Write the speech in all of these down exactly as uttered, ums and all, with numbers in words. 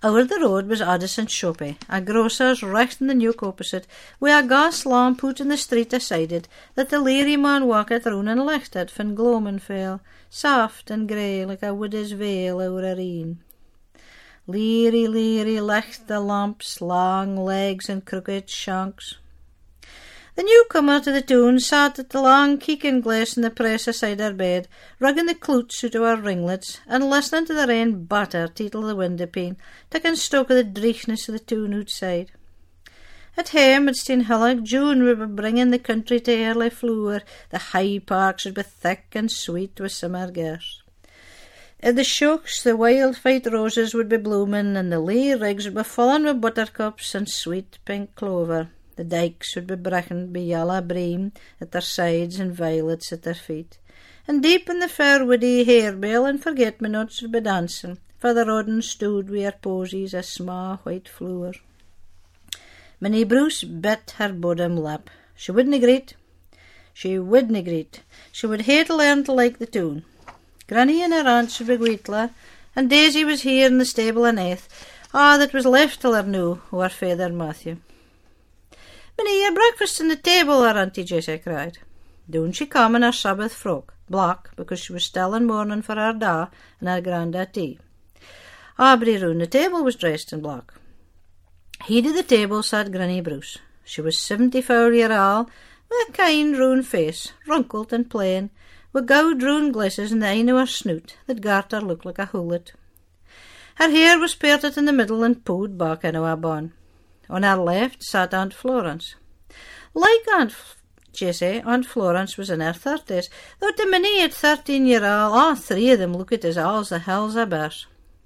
Over the road was Addison's shoppy, a grocer's right in the Neuk opposite, with a gas lamp put in the street aside it, that the leery man walketh round and lichted van gloamin' fell, soft and grey like a widow's veil over a reen. Leery, leery licht the lamp's long legs and crooked shanks. The newcomer to the toon sat at the long keeking glass in the press aside her bed, rugging the cloots out of her ringlets, and listening to the rain batter teetle the window pane, taking stock of the dreichness of the toon outside. At home at Steenhillock, June would be bringing the country to early flower, the high parks would be thick and sweet with summer girths. At the shooks, the wild white roses would be blooming, and the lee rigs would be falling with buttercups and sweet pink clover. The dykes would be brackened by yellow bream at their sides and violets at their feet. And deep in the fair woody harebell and forget-me-nots would be dancing, for the rodden stood wi' her posies a sma' white flower. Minnie Bruce bit her bottom lip. She wouldna greet. She wouldna greet. She would hae to learn to like the toon. Granny and her aunts would be gweetla, and Daisy was here in the stable aneath, a' that was left till her noo o' her feyther Matthew. "Minnie, your breakfast on the table," her Auntie Jessie cried. Down she come in her Sabbath frock, black, because she was still in mourning for her da and her granda tea. Abry round the table was dressed in black. Head of the table sat Granny Bruce. She was seventy-four year old, with a kind round face, wrinkled and plain, with goud round glasses in the eye of her snoot that gart her look like a hullet. Her hair was parted in the middle and pulled back into a bun. On her left sat Aunt Florence. Like Aunt Jessie, Aunt Florence was in her thirties, though the Minnie at thirteen year old, all three of them looked as all the hills a bears.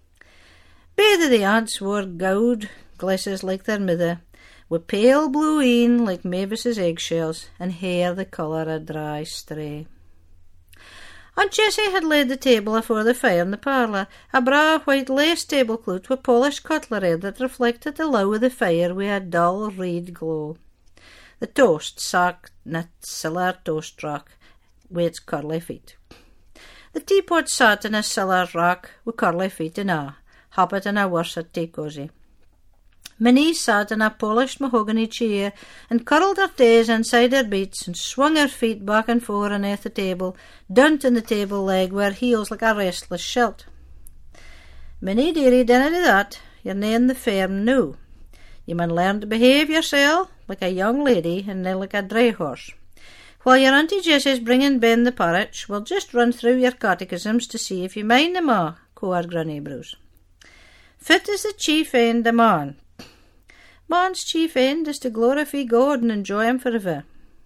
Both of the aunts wore goud glasses like their mother, with pale blue een like Mavis's eggshells, and hair the colour of dry stray. Aunt Jessie had laid the table afore the fire in the parlour, a braw white lace tablecloth with polished cutlery that reflected the low of the fire with a dull red glow. The toast sat in a siller toast rack with its curly feet. The teapot sat in a siller rack with curly feet and a, hoppet in a worsted tea cosy. Minnie sat in a polished mahogany chair and curled her toes inside her boots and swung her feet back and forth underneath the table, dunt in the table leg with her heels like a restless shilt. "Minnie, dearie, dinna do that. You're nae in the firm noo. You mun learn to behave yourself like a young lady and nae like a dray horse. While your Auntie Jessie's bringing Ben the parrot, we'll just run through your catechisms to see if you mind them a', quo Granny Bruce. Fit is the chief end of man. Man's chief end is to glorify God and enjoy him forever.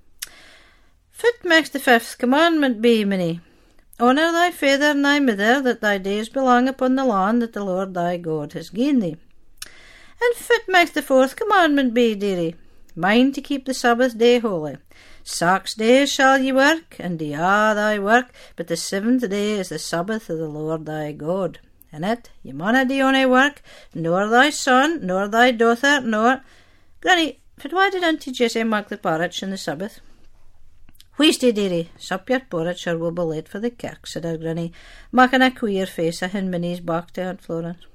Fit makes the fifth commandment be, Minnie. Honour thy father and thy mother, that thy days belong upon the land that the Lord thy God has given thee. And fit makes the fourth commandment be, dearie. Mind to keep the Sabbath day holy. Six days shall ye work, and do a' thy work, but the seventh day is the Sabbath of the Lord thy God. In it ye maunna do ony work, nor thy son, nor thy daughter, nor... Granny, but why did Auntie Jessie make the porridge on the Sabbath? Wheesty, dearie, sup your porridge or we'll be late for the kirk, said her Granny, making a queer face at Minnie's back to Aunt Florence.